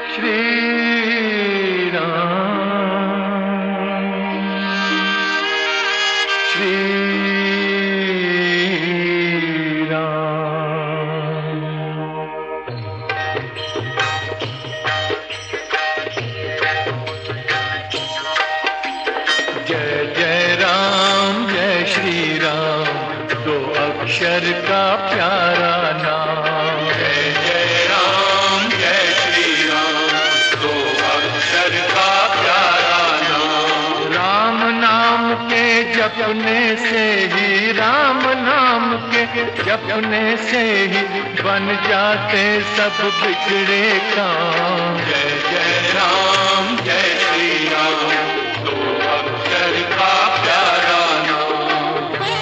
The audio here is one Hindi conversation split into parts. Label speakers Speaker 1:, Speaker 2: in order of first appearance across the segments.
Speaker 1: श्री राम श्री राम। जय जय राम जय श्री राम, दो अक्षर का प्यारा नाम।
Speaker 2: जय जय राम जय श्री राम, दो अक्षर का प्यारा नाम।
Speaker 1: राम नाम के जपने से ही, राम नाम के जपने से ही बन जाते सब बिगड़े काम।
Speaker 2: जय जय राम जय श्री राम, दो अक्षर का प्यारा नाम।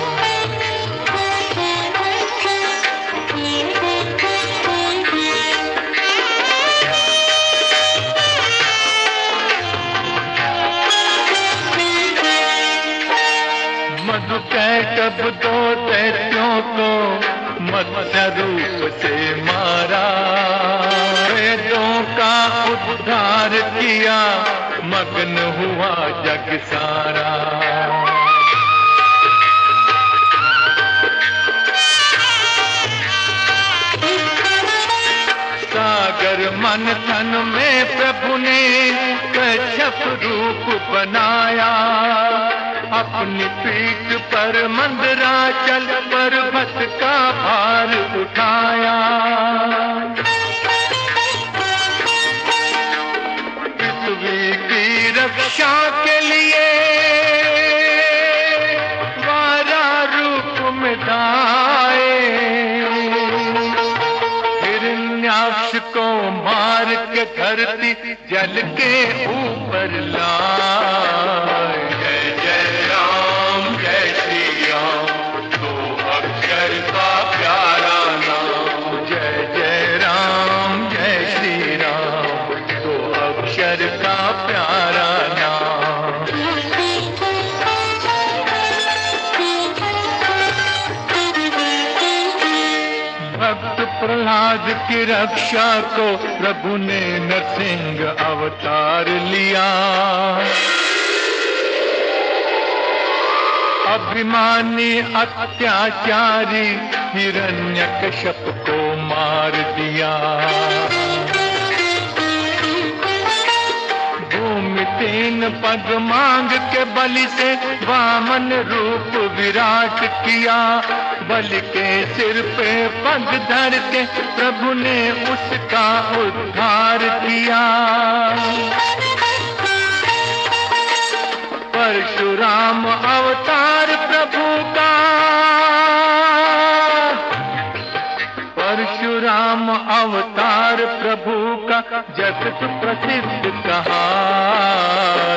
Speaker 1: मधुकैटभ दो दैत्यों को मत्स्य रूप से मारा, वेदों का उद्धार किया, मग्न हुआ जग सारा। सागर मंथन में प्रभु ने कच्छप रूप बनाया, अपनी पीठ पर मंदराचल पर्वत का भार उठाया। पृथ्वी की रक्षा के लिए वारा रूप में आए, हिरण्याक्ष को मार के धरती जल के ऊपर लाए।
Speaker 2: जय जय राम जय श्री राम, दो अक्षर का प्यारा नाम।
Speaker 1: जय जय राम जय श्री राम, दो अक्षर का प्यारा नाम। भक्त प्रहलाद की रक्षा को प्रभु ने नरसिंह अवतार लिया, अभिमानी अत्याचारी हिरण्यकश्यप को मार दिया। भूमि 3 पग मांग के बलि से वामन रूप विराट किया, बलि के सिर पे पग धर के प्रभु ने उसका उद्धार किया। परशुराम अवतार प्रभु का, परशुराम अवतार प्रभु का जगत प्रसिद्ध कहा।